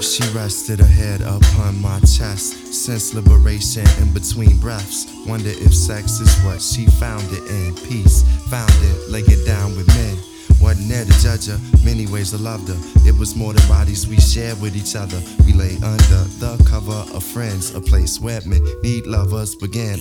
She rested her head upon my chest. Sense liberation in between breaths. Wonder if sex is what she found it in. Peace, found it, lay it down with men. Wasn't there to judge her, many ways I loved her. It was more than bodies we shared with each other. We lay under the cover of friends, a place where men need lovers began.